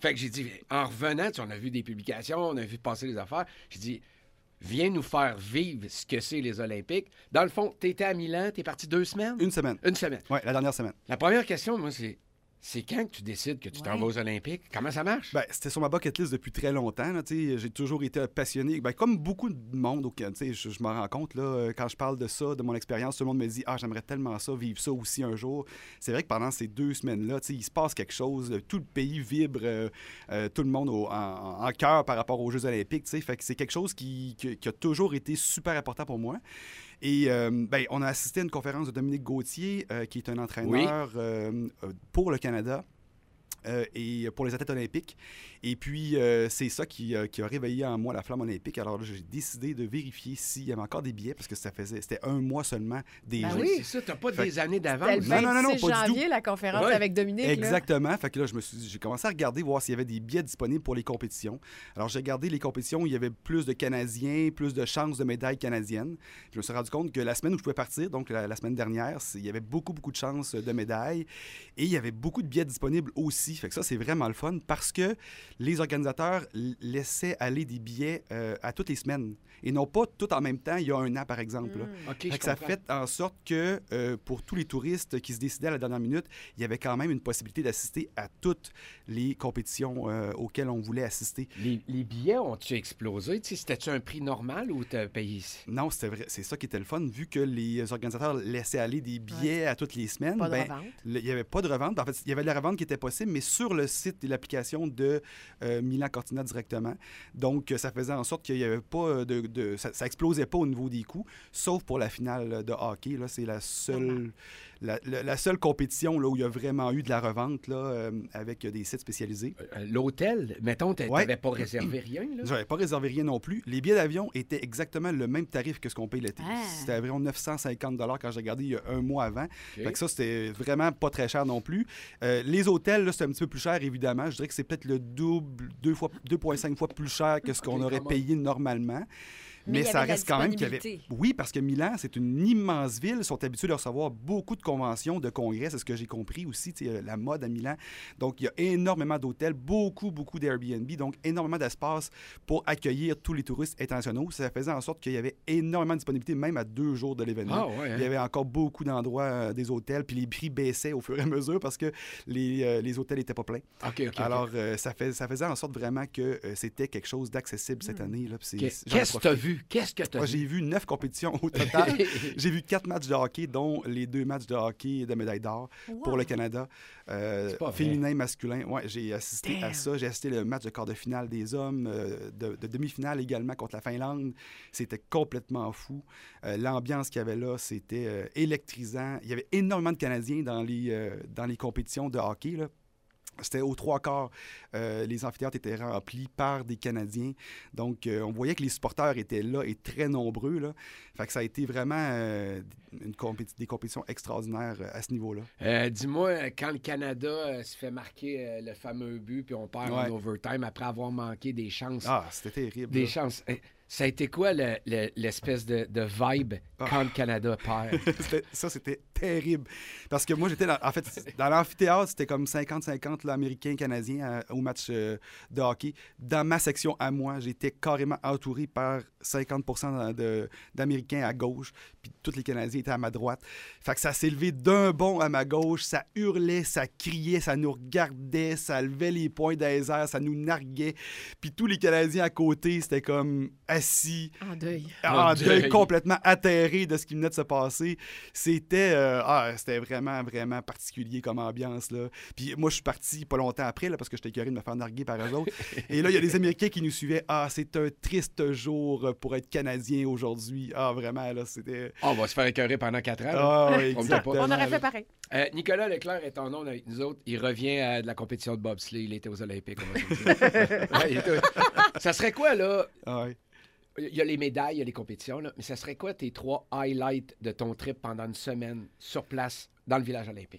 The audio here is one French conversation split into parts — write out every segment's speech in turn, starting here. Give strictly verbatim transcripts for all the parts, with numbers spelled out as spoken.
Fait que j'ai dit, en revenant, tu sais, on a vu des publications, on a vu passer les affaires. J'ai dit, viens nous faire vivre ce que c'est les Olympiques. Dans le fond, tu étais à Milan, tu es parti deux semaines? Une semaine. Une semaine. Oui, la dernière semaine. La première question, moi, c'est c'est quand que tu décides que tu t'en Ouais. vas aux Olympiques? Comment ça marche? Ben, c'était sur ma bucket list depuis très longtemps. Là, tu sais, j'ai toujours été passionné. Ben, comme beaucoup de monde, au- tu sais, je, je m'en rends compte, là, euh, quand je parle de ça, de mon expérience, tout le monde me dit « Ah, j'aimerais tellement ça, vivre ça aussi un jour. » C'est vrai que pendant ces deux semaines-là, tu sais, il se passe quelque chose. euh, Tout le pays vibre, euh, euh, tout le monde au- en, en cœur par rapport aux Jeux olympiques. tu sais. Fait que c'est quelque chose qui, qui- qui a toujours été super important pour moi. Et euh, ben, on a assisté à une conférence de Dominique Gauthier, euh, qui est un entraîneur euh, euh, pour le Canada. Euh, et pour les athlètes olympiques. Et puis, euh, c'est ça qui, euh, qui a réveillé en moi la flamme olympique. Alors là, j'ai décidé de vérifier s'il y avait encore des billets, parce que ça faisait, c'était un mois seulement déjà. Ben oui. C'est ça, t'as pas Fait- des années d'avance. C'était le Non, non, non, non, vingt-six pas du janvier, la conférence Ouais. avec Dominique. là. Exactement. Fait que là, je me suis dit- j'ai commencé à regarder, voir s'il y avait des billets disponibles pour les compétitions. Alors, j'ai regardé les compétitions où il y avait plus de Canadiens, plus de chances de médailles canadiennes. Puis je me suis rendu compte que la semaine où je pouvais partir, donc la, la semaine dernière, c'est- il y avait beaucoup, beaucoup de chances de médailles. Et il y avait beaucoup de billets disponibles aussi. Fait que ça, c'est vraiment le fun parce que les organisateurs l- laissaient aller des billets euh, à toutes les semaines. Et non pas tout en même temps, il y a un an, par exemple. là. Mm. OK, Fait je que ça comprends. fait en sorte que euh, pour tous les touristes qui se décidaient à la dernière minute, il y avait quand même une possibilité d'assister à toutes les compétitions euh, auxquelles on voulait assister. Les, les billets ont-tu explosé? Tu sais, c'était-tu un prix normal ou t'as payé ici? Non, c'était vrai, c'est ça qui était le fun, vu que les organisateurs laissaient aller des billets à toutes les semaines. Pas de ben, revente. le- il n'y avait pas de revente. En fait, il y avait de la revente qui était possible, mais sur le site et l'application de euh, Milan Cortina directement. Donc, euh, ça faisait en sorte qu'il n'y avait pas de... de- ça, ça explosait pas au niveau des coûts, sauf pour la finale de hockey. Là, c'est la seule, la, la- la seule compétition là, où il y a vraiment eu de la revente là, euh, avec des sites spécialisés. Euh, L'hôtel, mettons, t'a- Ouais. t'avais pas réservé rien, là? J'avais pas réservé rien non plus. Les billets d'avion étaient exactement le même tarif que ce qu'on paye l'été. Ah. C'était environ neuf cent cinquante dollars quand j'ai regardé il y a un mois avant. OK. Fait que ça, c'était vraiment pas très cher non plus. Euh, les hôtels, là, c'est un petit peu plus cher, évidemment. Je dirais que c'est peut-être le double, deux fois, deux virgule cinq fois plus cher que ce qu'on OK, aurait quand même. payé normalement. Mais Mais, il y ça avait de la reste quand même qu'il y avait... disponibilité. Oui, parce que Milan, c'est une immense ville. Ils sont habitués de recevoir beaucoup de conventions, de congrès. C'est ce que j'ai compris aussi, tu sais, la mode à Milan. Donc, il y a énormément d'hôtels, beaucoup, beaucoup d'Airbnb. Donc, énormément d'espace pour accueillir tous les touristes internationaux. Ça faisait en sorte qu'il y avait énormément de disponibilité, même à deux jours de l'événement. Ah, ouais, hein? Il y avait encore beaucoup d'endroits, euh, des hôtels, puis les prix baissaient au fur et à mesure parce que les, euh, les hôtels n'étaient pas pleins. OK, OK. OK. Alors, euh, ça, fait, ça faisait en sorte vraiment que euh, c'était quelque chose d'accessible cette année. Là, puis c'est- Qu'est- j'en ai Qu'est-ce que profité. t'as vu? Qu'est-ce que t'as Moi, vu? j'ai vu neuf compétitions au total. J'ai vu quatre matchs de hockey, dont les deux matchs de hockey de médaille d'or pour Wow. le Canada, euh, C'est pas vrai. féminin, masculin. Ouais, j'ai assisté à Damn. ça. J'ai assisté le match de quart de finale des hommes, euh, de, de demi-finale également contre la Finlande. C'était complètement fou. Euh, L'ambiance qu'il y avait là, c'était euh, électrisant. Il y avait énormément de Canadiens dans les, euh, dans les compétitions de hockey, là. C'était aux trois quarts, euh, les amphithéâtres étaient remplis par des Canadiens. Donc, euh, on voyait que les supporters étaient là et très nombreux. Là. Fait que ça a été vraiment euh, une compéti- des compétitions extraordinaires euh, à ce niveau-là. Euh, Dis-moi, quand le Canada euh, se fait marquer euh, le fameux but, puis on perd Ouais. en overtime après avoir manqué des chances. Ah, c'était terrible. Des là. chances. Eh, Ça a été quoi le- le- l'espèce de, de vibe Ah. quand le Canada perd? C'était- ça, c'était terrible. Parce que moi, j'étais dans, en fait, dans l'amphithéâtre, c'était comme cinquante cinquante l'Américain, Canadien au match euh, de hockey. Dans ma section à moi, j'étais carrément entouré par cinquante pour cent de- d'Américains à gauche, puis tous les Canadiens étaient à ma droite. Fait que ça s'est levé d'un bond à ma gauche, ça hurlait, ça criait, ça nous regardait, ça levait les poings dans les airs, ça nous narguait. Puis tous les Canadiens à côté, c'était comme assis, En deuil. en En deuil, deuil. complètement atterré de ce qui venait de se passer. C'était euh, ah, c'était vraiment, vraiment particulier comme ambiance. Là. Puis moi, je suis parti pas longtemps après là, parce que j'étais écœuré de me faire narguer par eux autres. Et là, il y a des Américains qui nous suivaient. Ah, c'est un triste jour pour être Canadien aujourd'hui. Ah, vraiment, là, c'était... On va se faire écœurer pendant quatre ans. là. Ah, oui, On me dit pas. exactement. On aurait là. fait pareil. Euh, Nicolas Leclerc est en onde avec nous autres. Il revient euh, de la compétition de bobsleigh. Il était aux Olympiques. On va se le dire. Ouais, il était- Ça serait quoi, là? Ah, ouais. Il y a les médailles, il y a les compétitions, là, mais ça serait quoi tes trois highlights de ton trip pendant une semaine sur place dans le village olympique?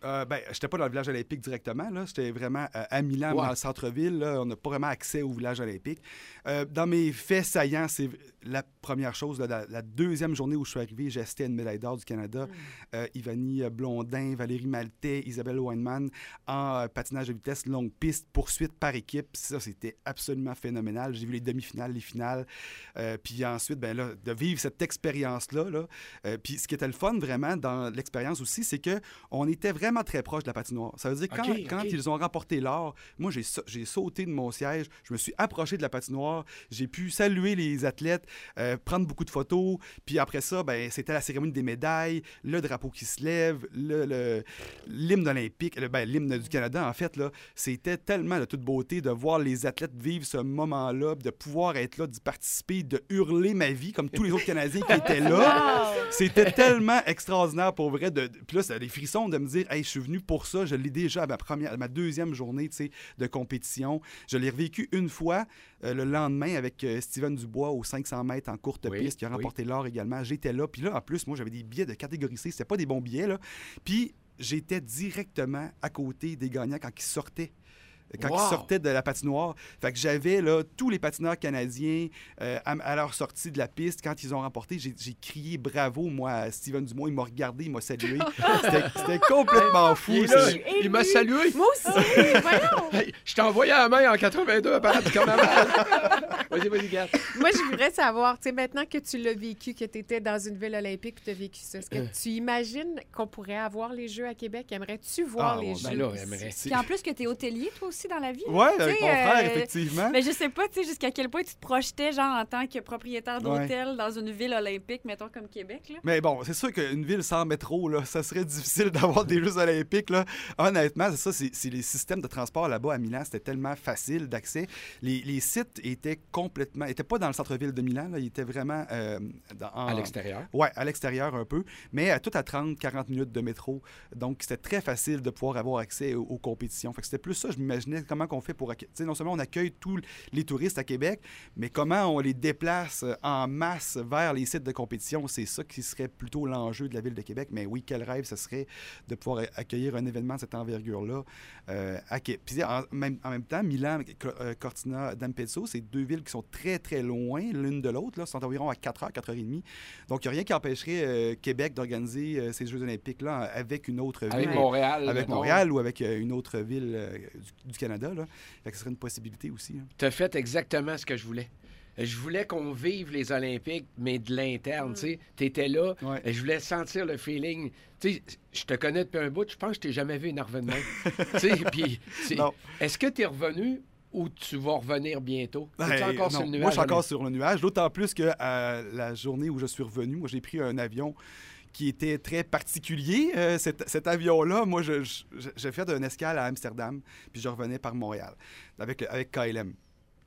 Euh, ben, j'étais pas dans le village olympique directement. Là. J'étais vraiment euh, à Milan, Ouais. dans le centre-ville. Là. On n'a pas vraiment accès au village olympique. Euh, dans mes faits saillants, c'est la première chose. Là, la, la deuxième journée où je suis arrivé, j'ai assisté à une médaille d'or du Canada. Mm. Euh, Ivani Blondin, Valérie Maltais, Isabelle Weinman en euh, patinage de vitesse longue piste, poursuite par équipe. Ça, c'était absolument phénoménal. J'ai vu les demi-finales, les finales. Euh, puis ensuite, ben, là, de vivre cette expérience-là. Là. Euh, puis ce qui était le fun vraiment dans l'expérience aussi, c'est qu'on était vraiment très proche de la patinoire. Ça veut dire que quand, okay, quand okay. ils ont remporté l'or, moi, j'ai, j'ai sauté de mon siège, je me suis approché de la patinoire, j'ai pu saluer les athlètes, euh, prendre beaucoup de photos, puis après ça, ben, c'était la cérémonie des médailles, le drapeau qui se lève, le, le, l'hymne olympique, le, ben, l'hymne du Canada, en fait, là, c'était tellement de toute beauté de voir les athlètes vivre ce moment-là, de pouvoir être là, d'y participer, de hurler ma vie, comme tous les autres Canadiens qui étaient là. Wow. C'était tellement extraordinaire, pour vrai. De, de, puis là, c'était des frissons de me dire, hey, je suis venu pour ça, je l'ai déjà à ma, première, à ma deuxième journée de compétition. Je l'ai revécu une fois euh, le lendemain avec euh, Steven Dubois aux cinq cents mètres en courte oui, piste qui a remporté oui. l'or également. J'étais là. Puis là, en plus, moi, j'avais des billets de catégorie C. C'était pas des bons billets, là. Puis j'étais directement à côté des gagnants quand ils sortaient. Quand wow. ils sortaient de la patinoire. Fait que j'avais là, tous les patineurs canadiens euh, à, à leur sortie de la piste. Quand ils ont remporté, j'ai, j'ai crié bravo, moi, à Steven Dumois. Il m'a regardé, il m'a salué. C'était, c'était complètement fou. Il, là, il m'a salué. Moi aussi, voyons. Hey, je t'ai envoyé à la main en quatre-vingt-deux à parade du carnaval. Vas-y, vas-y, Gat. Moi, je voudrais savoir, tu sais, maintenant que tu l'as vécu, que tu étais dans une ville olympique et tu as vécu ça, est-ce que tu imagines qu'on pourrait avoir les Jeux à Québec? Aimerais-tu voir ah, les ben Jeux? Là, aimerais. Puis en plus que tu es hôtelier, toi aussi, dans la vie. Oui, avec mon frère, euh, effectivement. Mais je sais pas, tu sais, jusqu'à quel point tu te projetais, genre, en tant que propriétaire d'hôtel ouais. dans une ville olympique, mettons, comme Québec, là. Mais bon, c'est sûr qu'une ville sans métro, là, ça serait difficile d'avoir des Jeux olympiques, là. Honnêtement, c'est ça, c'est, c'est les systèmes de transport là-bas à Milan, c'était tellement facile d'accès. Les, les sites étaient complètement... étaient pas dans le centre-ville de Milan, là, ils étaient vraiment... Euh, dans, en, à l'extérieur? Oui, à l'extérieur un peu, mais à tout à trente à quarante minutes de métro. Donc, c'était très facile de pouvoir avoir accès aux, aux compétitions. Fait que c'était plus ça, je m'imaginais comment on fait pour... Tu sais, non seulement on accueille tous les touristes à Québec, mais comment on les déplace en masse vers les sites de compétition, c'est ça qui serait plutôt l'enjeu de la Ville de Québec. Mais oui, quel rêve ce serait de pouvoir accueillir un événement de cette envergure-là euh, à Québec. Puis en même, en même temps, Milan, euh, Cortina, d'Ampezzo, c'est deux villes qui sont très, très loin l'une de l'autre. Là, sont environ à quatre heures, quatre heures trente. Donc, il n'y a rien qui empêcherait euh, Québec d'organiser euh, ces Jeux olympiques-là avec une autre ville. Avec Montréal. Avec Montréal ou avec euh, une autre ville euh, du, du Canada. Là. Fait que ce serait une possibilité aussi. Hein. Tu as fait exactement ce que je voulais. Je voulais qu'on vive les Olympiques, mais de l'interne, mm. tu sais. Tu étais là, ouais. Je voulais sentir le feeling. Tu sais, je te connais depuis un bout, je pense que je t'ai jamais vu énervé de même. Tu sais, puis... Est-ce que tu es revenu ou tu vas revenir bientôt? Ben, Es-tu encore non, sur le nuage? Moi, je suis encore sur le nuage, d'autant plus que euh, la journée où je suis revenu, moi, j'ai pris un avion qui était très particulier, euh, cet, cet avion-là. Moi, je, je, j'ai fait une escale à Amsterdam, puis je revenais par Montréal, avec, avec K L M.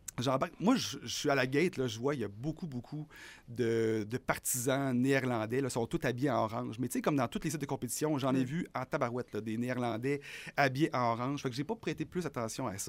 Moi, je, je suis à la gate, là, je vois, il y a beaucoup, beaucoup de, de partisans néerlandais. Ils sont tous habillés en orange. Mais tu sais, comme dans toutes les sites de compétition, j'en ai mm. vu en tabarouette, là, des Néerlandais habillés en orange. Fait que j'ai pas prêté plus attention à ça.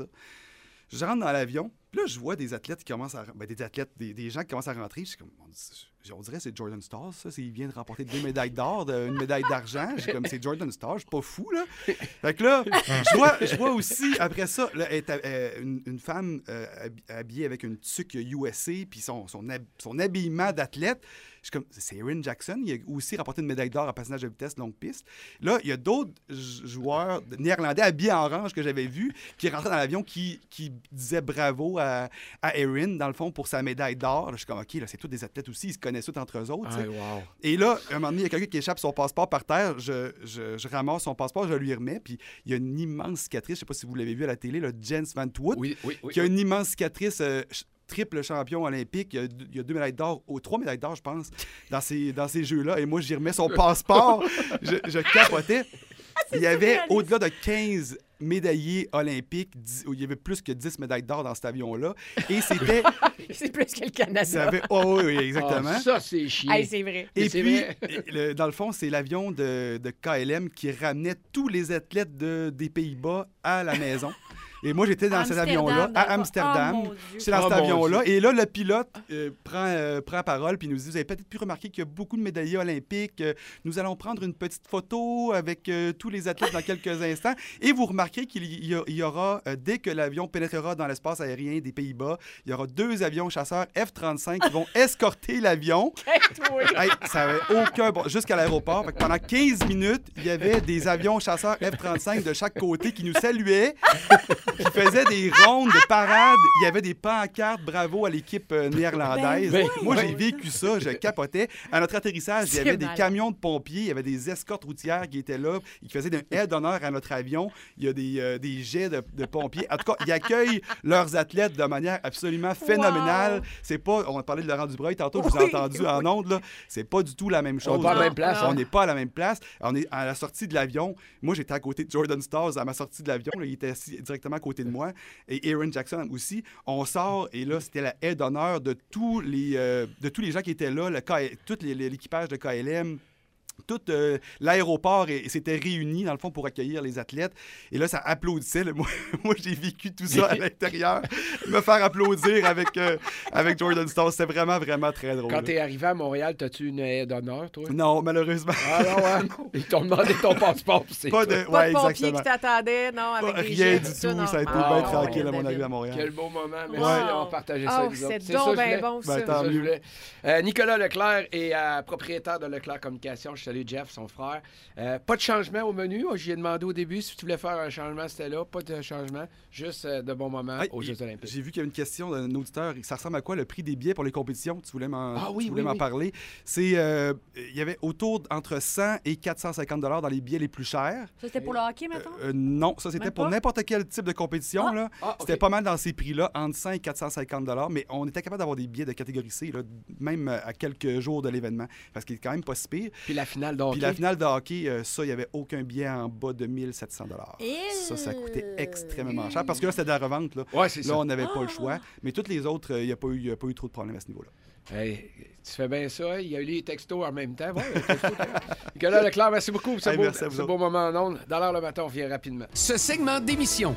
Je rentre dans l'avion, puis là, je vois des athlètes qui commencent à... Ben, des athlètes, des, des gens qui commencent à rentrer. Je suis comme... On dirait que c'est Jordan Stars, ça. C'est, il vient de remporter deux médailles d'or, de, une médaille d'argent. Je suis comme, c'est Jordan Stars, je suis pas fou, là. Fait que là, je vois, je vois aussi, après ça, là, euh, une, une femme euh, habillée avec une tuque U S A, puis son, son, hab, son habillement d'athlète. Je suis comme, c'est Erin Jackson. Il a aussi remporté une médaille d'or en patinage de vitesse longue piste. Là, il y a d'autres joueurs néerlandais habillés en orange que j'avais vus qui rentraient dans l'avion qui, qui disaient bravo à, à Erin, dans le fond, pour sa médaille d'or. Là, je suis comme, OK, là, c'est tous des athlètes aussi. Ils se connaissent tous entre eux autres. Ah, wow. Et là, à un moment donné, il y a quelqu'un qui échappe son passeport par terre. Je, je, je ramasse son passeport, je lui remets. Puis il y a une immense cicatrice. Je ne sais pas si vous l'avez vu à la télé, là, Jens Van Twoot, oui, oui, oui, qui a oui. une immense cicatrice... Euh, triple champion olympique. Il y a, il y a deux médailles d'or, ou trois médailles d'or, je pense, dans ces, dans ces jeux-là. Et moi, j'y remets son passeport. je, je capotais. Il y avait au-delà de quinze médaillés olympiques. dix, il y avait plus que dix médailles d'or dans cet avion-là. Et c'était... c'est plus que le Canada. Ça avait... Oh oui, exactement. Oh, ça, c'est chiant. Hey, c'est vrai. Et c'est puis, vrai. Le, dans le fond, c'est l'avion de, de K L M qui ramenait tous les athlètes de, des Pays-Bas à la maison. Et moi, j'étais dans cet avion-là, à Amsterdam. Oh, c'est dans Oh, cet mon avion-là. Et là, le pilote euh, prend, euh, prend parole puis nous dit, vous avez peut-être pu remarquer qu'il y a beaucoup de médaillés olympiques. Euh, nous allons prendre une petite photo avec euh, tous les athlètes dans quelques instants. Et vous remarquez qu'il y, a, il y aura, euh, dès que l'avion pénétrera dans l'espace aérien des Pays-Bas, il y aura deux avions chasseurs F trente-cinq qui vont escorter l'avion. Hey, ça n'avait aucun bon... Jusqu'à l'aéroport. Fait que pendant quinze minutes, il y avait des avions chasseurs F trente-cinq de chaque côté qui nous saluaient, qui faisaient des rondes de parade. Il y avait des pancartes bravo à l'équipe euh, néerlandaise. Ben, Moi, ouais. j'ai vécu ça. Je capotais. À notre atterrissage, il y C'est avait des malade. camions de pompiers. Il y avait des escortes routières qui étaient là. Ils faisaient un aide d'honneur à notre avion. Il y a des, euh, des jets de, de pompiers. En tout cas, ils accueillent leurs athlètes de manière absolument phénoménale. Wow. C'est pas... On parlait de Laurent Dubreuil tantôt. Je vous ai Oui, entendu en ondes. Là. C'est pas du tout la même chose. On n'est pas à la là. même place. On hein? n'est pas à la même place. On est à la sortie de l'avion. Moi, j'étais à côté de Jordan Stars à ma sortie de l'avion. Là, il était assis directement à côté de moi. Et Aaron Jackson aussi. On sort et là, c'était la haie d'honneur de tous les, euh, de tous les gens qui étaient là, le K... tout les- l'équipage de K L M. Tout euh, l'aéroport et, et s'était réuni, dans le fond, pour accueillir les athlètes. Et là, ça applaudissait. Là. Moi, moi, j'ai vécu tout ça à l'intérieur. Me faire applaudir avec, euh, avec Jordan Stars, c'était vraiment, vraiment très drôle. Quand là. t'es arrivé à Montréal, t'as-tu une haie d'honneur, toi? Non, malheureusement. Ah non, ouais. Ils t'ont demandé ton passeport. puis c'est Pas tout. de... Pas Ouais, de pompiers exactement. qui t'attendaient, non, avec Pas des rien jets, du tout tout. ça, non. Ça a été Ah, bien ouais, tranquille ouais, à mon David. arrivée à Montréal. Quel beau moment. Merci Ouais. d'avoir partagé ça Oh, avec nous autres. c'est C'est ça, donc je bien voulais. bon, Ben, ça. tant Ça, je mieux. voulais. Euh, Nicolas Leclerc est euh, propriétaire de Leclerc Communication. Je salue Jeff, son frère. Euh, pas de changement au menu. Oh, j'y ai demandé au début si tu voulais faire un changement, c'était là. Pas de changement. Juste euh, de bons moments Hey, aux et- Jeux Olympiques. J'ai vu qu'il y a une question d'un auditeur. Ça ressemble à quoi le prix des billets pour les compétitions? Tu voulais m'en, Ah oui, tu voulais oui, m'en oui. parler. C'est, euh, il y avait autour d'entre cent et quatre cent cinquante dollars dans les billets les plus chers. Ça, c'était pour le hockey, mettons? Euh, non, ça c'était Même pour pas? n'importe quel type de compétition. Ah. Là. Ah, ok. C'était pas mal dans ces prix-là, entre cent et quatre cent cinquante dollars, mais on était capable d'avoir des billets de catégorie C, là, même à quelques jours de l'événement, parce qu'il est quand même pas si pire. Puis la finale de hockey. Puis la finale de hockey, euh, ça, il n'y avait aucun billet en bas de mille sept cents dollars. Et- Ça, ça coûtait extrêmement cher, parce que là, c'était de la revente. Là, Ouais, c'est là ça. on n'avait pas le choix. Mais toutes les autres, euh, il n'y a, pas eu- il y a pas eu trop de problèmes à ce niveau-là. Hey, tu fais bien ça. Il y a eu les textos en même temps. Ouais, les textos, Nicolas Leclerc, merci beaucoup pour ce, Hey, beau, merci à vous ce autres. beau moment en ondes. Dans l'heure le matin, on vient rapidement. Ce segment d'émission